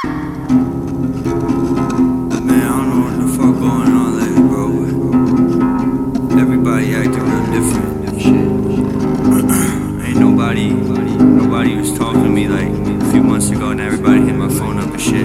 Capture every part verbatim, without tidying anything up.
Man, I don't know what the fuck going on lately, bro, but everybody acting real different and shit. Ain't nobody, nobody was talking to me like a few months ago, and everybody hit my phone up and shit.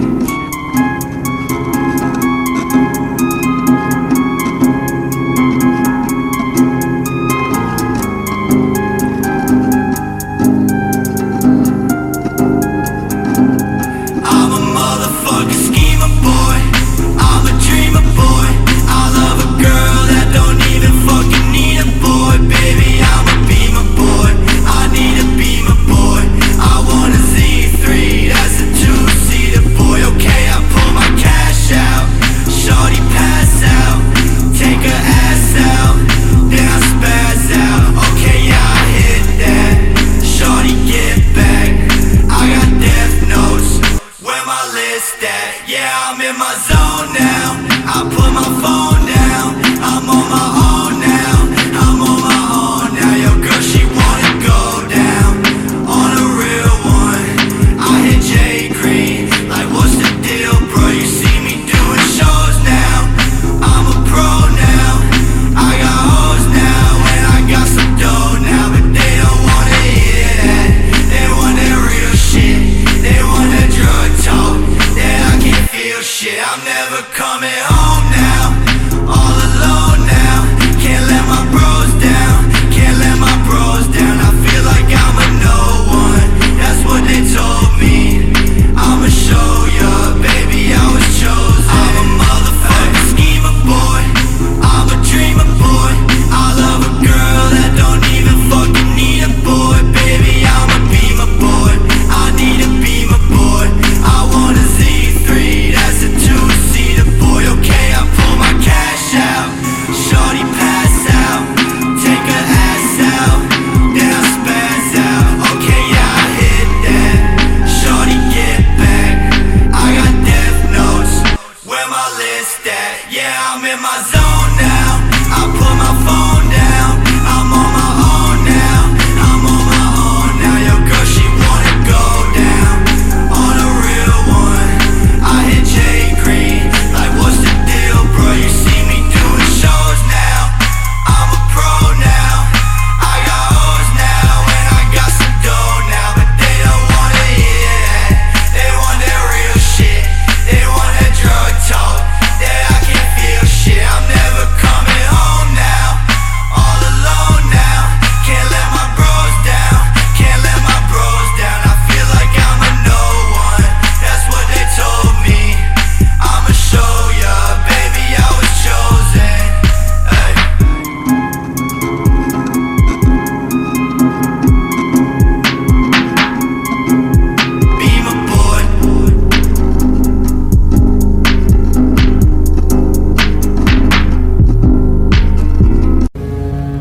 That, yeah, I'm in my zone now. I put my phone